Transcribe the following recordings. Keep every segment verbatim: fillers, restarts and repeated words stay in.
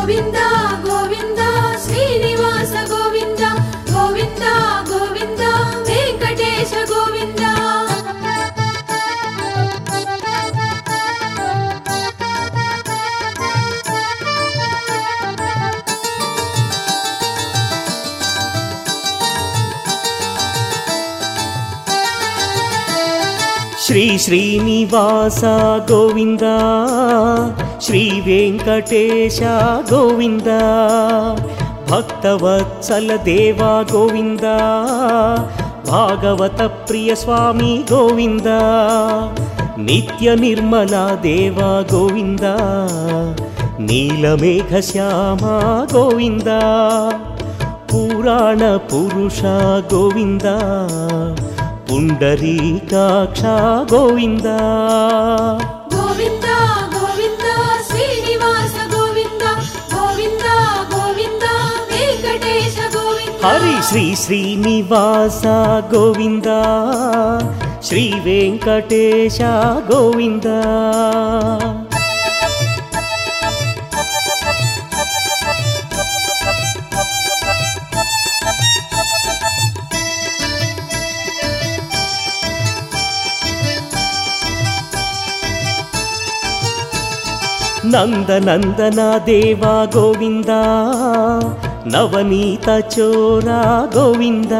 గోవింద గోవింద శ్రీనివాస గోవింద గోవింద గోవింద వెంకటేశ గోవింద. శ్రీ శ్రీనివాస గోవింద శ్రీ వెంకటేశ గోవింద భక్తవత్సల దేవా గోవింద భాగవత ప్రియ స్వామి గోవింద నిత్య నిర్మల దేవా గోవింద నీలమేఘ శ్యామ గోవింద పురాణ పురుష గోవింద పుండరీకాక్ష గోవింద. గోవింద గోవింద శ్రీనివాస గోవింద గోవింద గోవింద వెంకటేశ గోవింద. హరి శ్రీ శ్రీనివాస గోవింద శ్రీ వెంకటేశ గోవింద. నందనందన దేవా గోవింద నవనీత చోరా గోవింద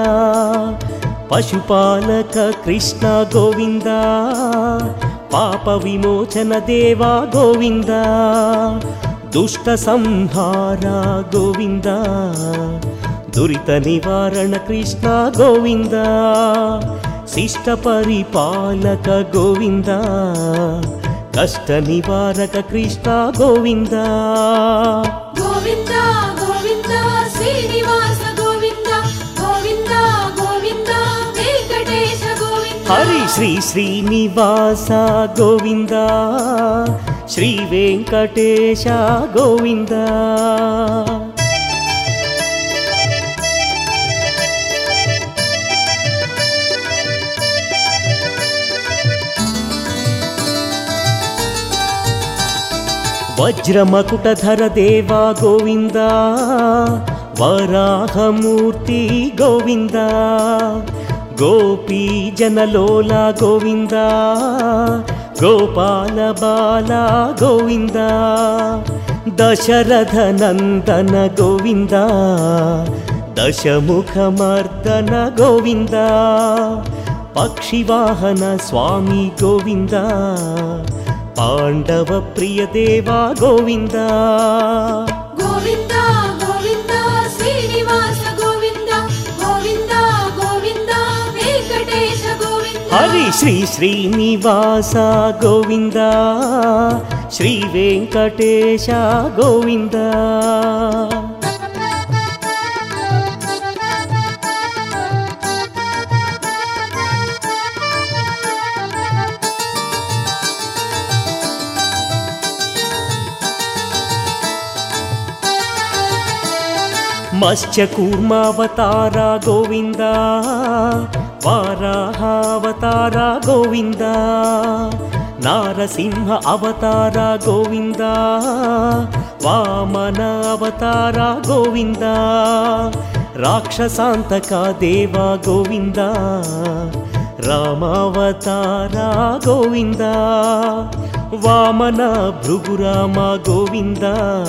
పశుపాలక కృష్ణ గోవింద పాప విమోచన దేవా గోవింద దుష్ట సంహార గోవింద దురిత నివారణ కృష్ణ గోవింద శిష్ట పరిపాలక గోవింద కష్ట నివారక కృష్ణ గోవింద. గోవింద గోవింద శ్రీనివాస గోవింద గోవింద గోవింద వెంకటేశ గోవింద. హరి శ్రీ శ్రీనివాస గోవింద శ్రీ వెంకటేశ గోవింద. వజ్రమకుటధర దేవా గోవింద వరాహమూర్తి గోవింద గోపీ జనలోల గోవింద గోపాల బాల గోవింద దశరథ నందన గోవింద దశముఖమర్దన గోవింద పక్షివాహన స్వామి గోవింద పాండవ ప్రియ దేవా గోవింద. గోవింద గోవింద శ్రీనివాస గోవింద గోవింద గోవింద వెంకటేశ గోవింద. హరి శ్రీ శ్రీనివాస గోవింద శ్రీ వెంకటేశ గోవింద. మత్స్యకూర్మావతార గోవింద వారాహావతార గోవింద నారసింహ అవతార గోవింద వామన అవతార గోవింద రాక్షసాంతక దేవా గోవింద రామావతార గోవింద వామన భృగురామ గోవింద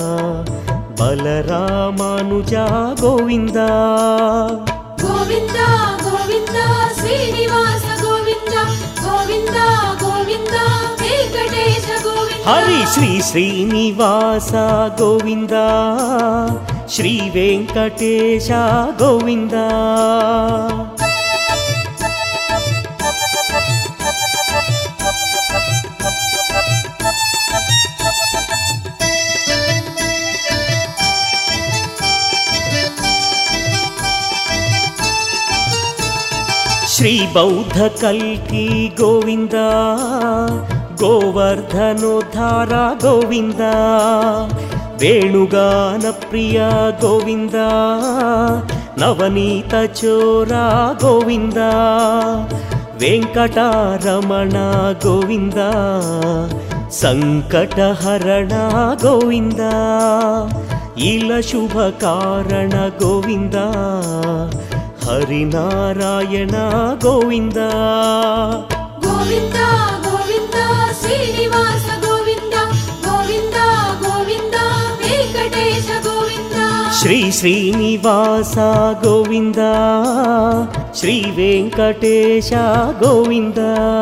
బలరామానుజ గోవింద. గోవింద గోవింద శ్రీనివాస గోవింద గోవింద గోవింద వెంకటేశ గోవింద. హరి శ్రీ శ్రీనివాస గోవింద శ్రీ వెంకటేశ గోవింద. శ్రీ బౌద్ధ కల్కి గోవింద గోవర్ధనోద్ధార గోవింద వేణుగాన ప్రియ గోవింద నవనీత చోరా గోవింద వెంకటరమణ గోవింద సంకటహరణ గోవింద ఇల శుభ కారణ గోవింద హరినారాయణ గోవింద గోవింద గోవింద శ్రీనివాస గోవింద గోవింద గోవింద వెంకటేశ గోవింద శ్రీ శ్రీనివాస గోవింద శ్రీ వెంకటేశ గోవింద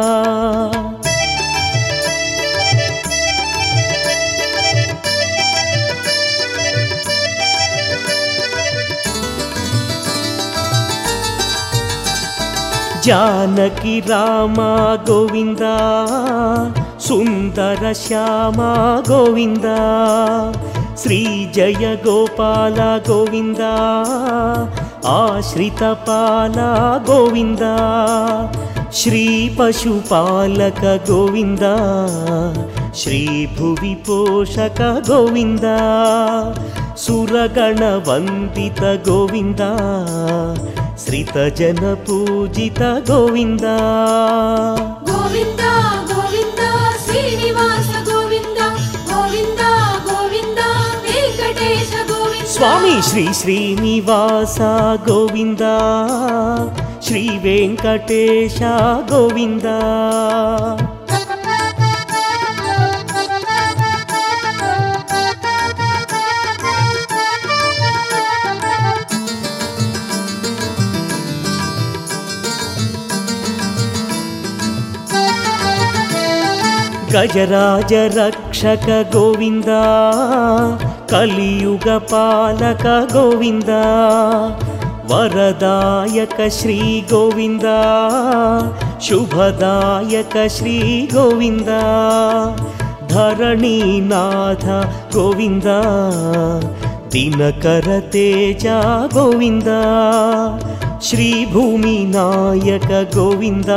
జానకి రామ గోవింద సుందర శ్యామ గోవింద శ్రీ జయ గోపాల గోవింద ఆశ్రిత పాల గోవింద శ్రీ పశుపాలక గోవింద శ్రీ భువి పోషక గోవింద సురగణ వందిత గోవింద శ్రీత జన పూజిత గోవింద గోవింద గోవింద శ్రీనివాస గోవింద గోవింద గోవింద వెంకటేశ గోవింద స్వామి శ్రీ శ్రీనివాస గోవింద శ్రీ వెంకటేశ గోవింద గజరాజ రక్షక గోవింద కలియుగ పాలక గోవింద వరదాయక శ్రీ గోవింద శుభదాయక శ్రీ గోవింద ధరణీనాథ గోవింద దినకర తేజ గోవింద శ్రీ భూమి నాయక గోవింద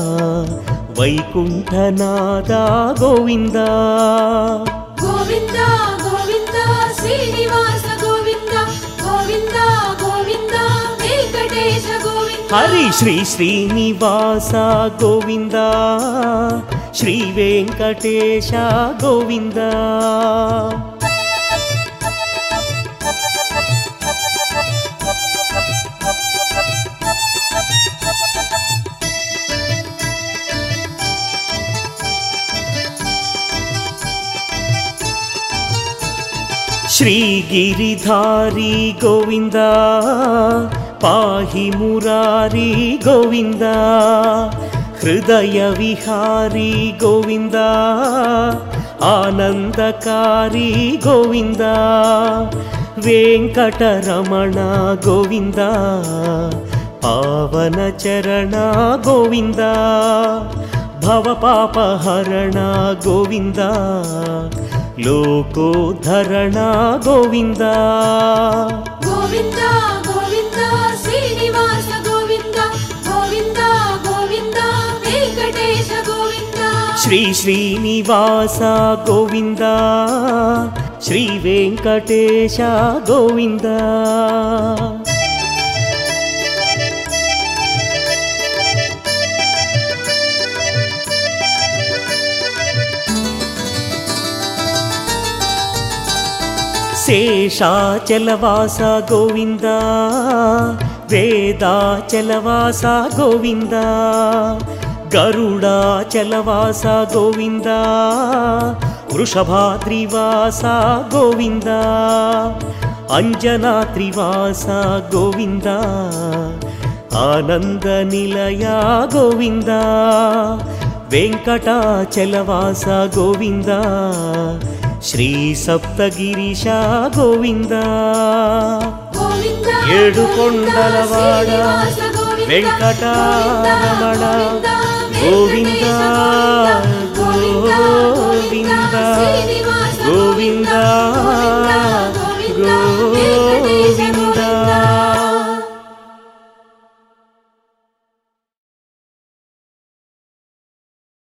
వైకుంఠనాథ గోవింద గోవింద గోవింద శ్రీనివాస గోవింద గోవింద గోవింద వెంకటేశ గోవింద హరి శ్రీ శ్రీనివాస గోవింద శ్రీ వెంకటేశ గోవింద శ్రీగిరిధారి గోవింద పాహి మురారి గోవింద హృదయ విహారీ గోవింద ఆనందకారి గోవింద వెంకటరమణ గోవింద పావన చరణ గోవింద భవపాపహరణ గోవింద లోకోద్ధరణ గోవింద గోవింద గోవింద శ్రీనివాస గోవింద గోవింద గోవింద వెంకటేశ గోవింద శ్రీ శ్రీనివాస గోవింద శ్రీ వెంకటేశ గోవింద శేషాచలవాస గోవింద వేదాచలవాస గోవింద గరుడాచలవాస గోవింద వృషభాద్రివాస గోవింద అంజనాద్రివాస గోవింద ఆనంద నిలయ గోవింద వెంకటాచలవాస గోవింద శ్రీ సప్తగిరీశ గోవింద గోవింద ఏడు కొండలవాడ వెంకటరమణ గోవింద గోవింద